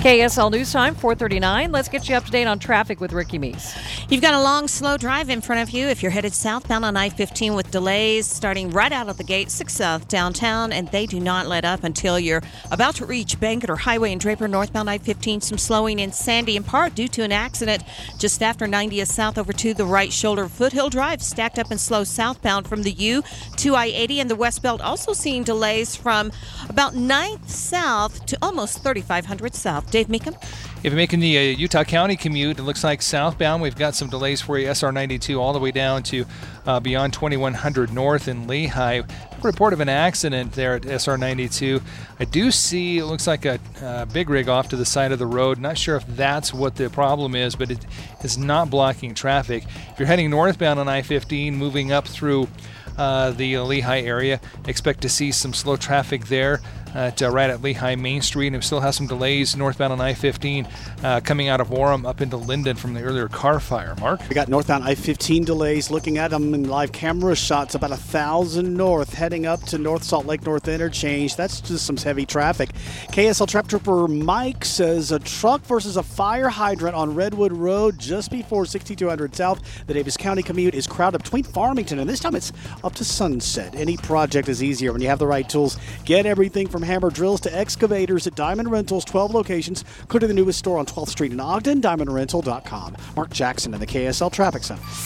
KSL News Time, 4:39. Let's get you up to date on traffic with Ricky Meese. You've got a long, slow drive in front of you if you're headed southbound on I-15 with delays starting right out of the gate, 6 South downtown, and they do not let up until you're about to reach Bangerter Highway and Draper northbound I-15. Some slowing in Sandy in part due to an accident just after 90th South over to the right shoulder. Foothill Drive stacked up and slow southbound from the U to I-80, and the West Belt also seeing delays from about 9th South to almost 3500 South. Dave Meekum? If you're making the Utah County commute, it looks like southbound we've got some delays for you. SR 92 all the way down to beyond 2100 North in Lehigh. Report of an accident there at SR 92. I do see it looks like a big rig off to the side of the road. Not sure if that's what the problem is, but it is not blocking traffic. If you're heading northbound on I-15, moving up through the Lehigh area, expect to see some slow traffic there right at Lehigh Main Street, and we still have some delays northbound on I-15 coming out of Orem up into Linden from the earlier car fire. Mark? We got northbound I-15 delays. Looking at them in live camera shots, about 1,000 north, heading up to North Salt Lake North Interchange. That's just some heavy traffic. KSL Trap Trooper Mike says a truck versus a fire hydrant on Redwood Road just before 6200 South. The Davis County commute is crowded between Farmington, and this time it's up to Sunset. Any project is easier when you have the right tools. Get everything from hammer drills to excavators at Diamond Rentals, 12 locations. Go to the newest store on 12th Street in Ogden, diamondrental.com. Mark Jackson in the KSL Traffic Center.